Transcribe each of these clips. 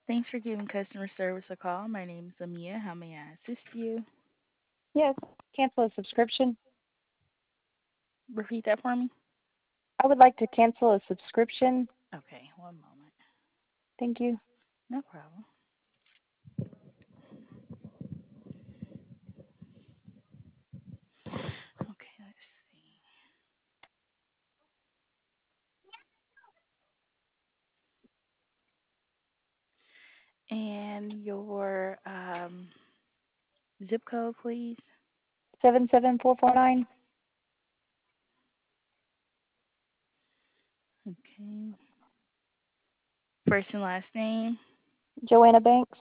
Thanks for giving customer service a call. My name is Amia. How may I assist you? Yes, cancel a subscription. Repeat that for me. I would like to cancel a subscription. Okay, one moment. Thank you. No problem. Okay, let's see. And your zip code, please. 77449, Okay. First and last name. Joanna Banks.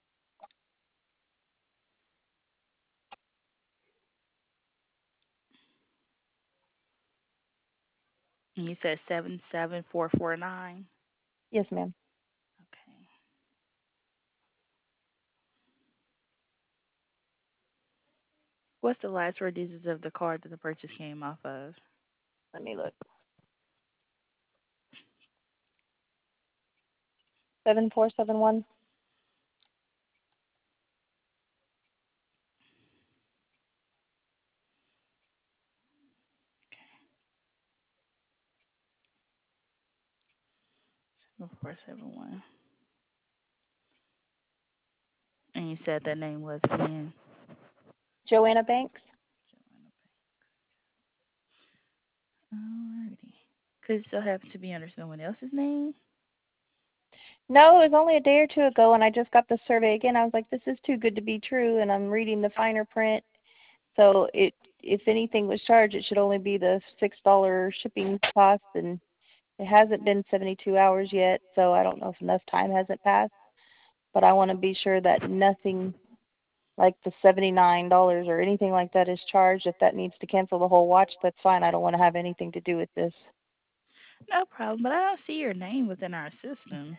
And you said 77449. Yes, ma'am. Okay. What's the last four digits of the card that the purchase came off of? Let me look. 7471. Okay. 471. And you said that name was again. Joanna Banks. Joanna Banks. Alrighty. Could it still happen to be under someone else's name? No, it was only a day or two ago, and I just got the survey again. I was like, this is too good to be true, and I'm reading the finer print. So if anything was charged, it should only be the $6 shipping cost, and it hasn't been 72 hours yet, so I don't know if enough time hasn't passed. But I want to be sure that nothing like the $79 or anything like that is charged. If that needs to cancel the whole watch, that's fine. I don't want to have anything to do with this. No problem, but I don't see your name within our system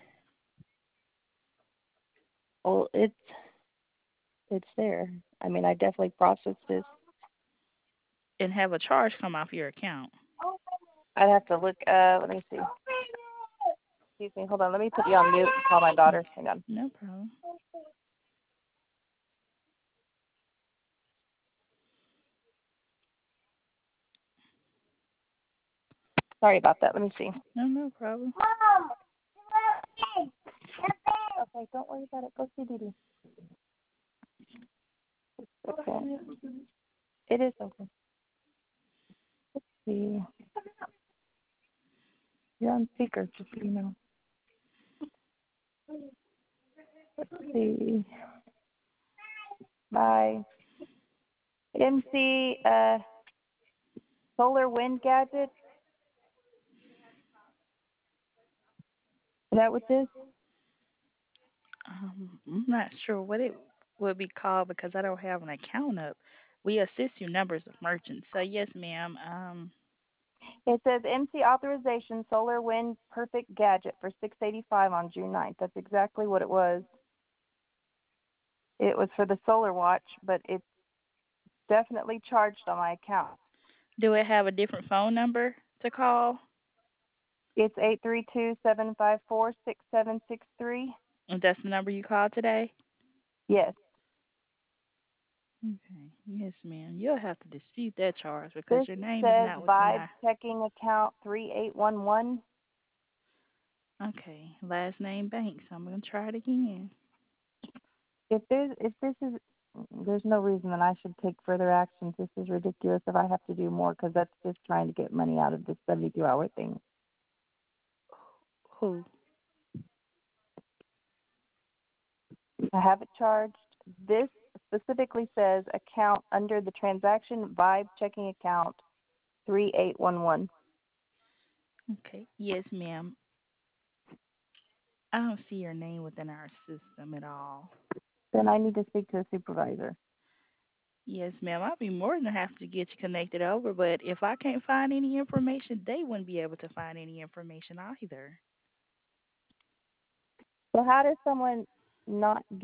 Well, it's there. I mean, I definitely processed this. and have a charge come off your account. I'd have to look. Let me see. Excuse me. Hold on. Let me put you on mute and call my daughter. Okay, Hang on. no problem. Sorry about that. Let me see. No, no problem. Okay, don't worry about it. Go see Didi. Okay. It is okay. Let's see. You're on speaker, just so you know. Let's see. Bye. MC Solar Wind Gadget. Is that what this? I'm not sure what it would be called because I don't have an account up. We assist you numbers of merchants. So yes, ma'am. It says MC authorization Solar Wind Perfect Gadget for 685 on June 9th. That's exactly what it was. It was for the solar watch, but it's definitely charged on my account. Do it have a different phone number to call? It's 832-754-6763. And that's the number you called today? Yes. Okay. Yes, ma'am. You'll have to dispute that charge because This your name is says not within Vibe our. checking account 3811. Okay. Last name Banks. I'm gonna try it again. If this is there's no reason that I should take further actions. This is ridiculous if I have to do more because that's just trying to get money out of this 72-hour thing. Who? I have it charged. This specifically says account under the transaction Vibe checking account 3811. Okay. Yes, ma'am. I don't see your name within our system at all. Then I need to speak to a supervisor. Yes, ma'am. I'll be more than happy to get you connected over, but if I can't find any information, they wouldn't be able to find any information either. So how does someone not get?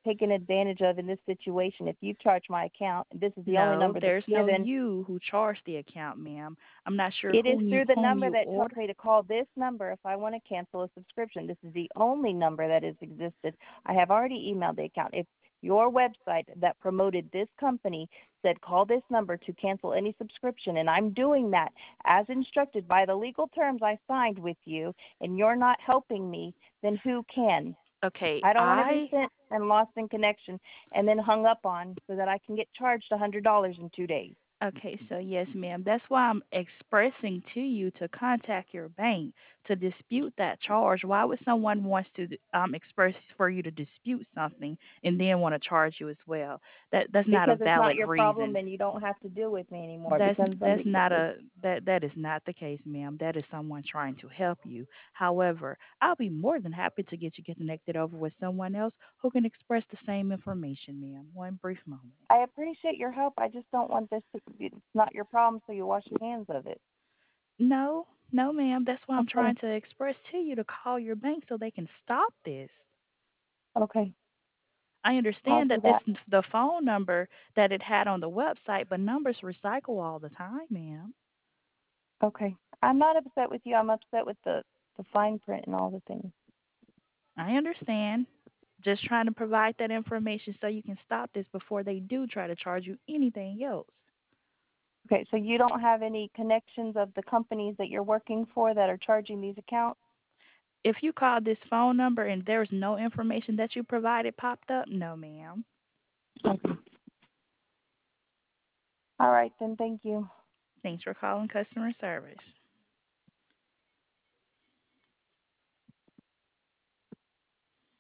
taken advantage of in this situation. If you charge my account, this is the only No, number that's there's no given. you who charged the account, ma'am. I'm not sure It is through the whom number you that told ordered. me to call this number if I want to cancel a subscription. This is the only number that has existed. I have already emailed the account. If your website that promoted this company said call this number to cancel any subscription, and I'm doing that as instructed by the legal terms I signed with you, and you're not helping me, then who can? Okay, I don't want to be I sent and lost in connection and then hung up on so that I can get charged $100 in 2 days. Okay, so yes, ma'am. That's why I'm expressing to you to contact your bank to dispute that charge. Why would someone wants to express for you to dispute something and then want to charge you as well? That's not a Because it's not valid your problem reason. and you don't have to deal with me anymore. It That's becomes that's somebody not else's. a that is not the case, ma'am. That is someone trying to help you. However, I'll be more than happy to get you connected over with someone else who can express the same information, ma'am. One brief moment. I appreciate your help. I just don't want this to be, it's not your problem, so you wash your hands of it. No, no, ma'am. That's why I'm Okay. trying to express to you to call your bank so they can stop this. Okay. I I'll understand do that this that. is the phone number that it had on the website, but numbers recycle all the time, ma'am. Okay. I'm not upset with you. I'm upset with the fine print and all the things. I understand. Just trying to provide that information so you can stop this before they do try to charge you anything else. Okay, so you don't have any connections of the companies that you're working for that are charging these accounts? If you called this phone number and there's no information that you provided popped up, no, ma'am. Okay. All right, then. Thank you. Thanks for calling customer service.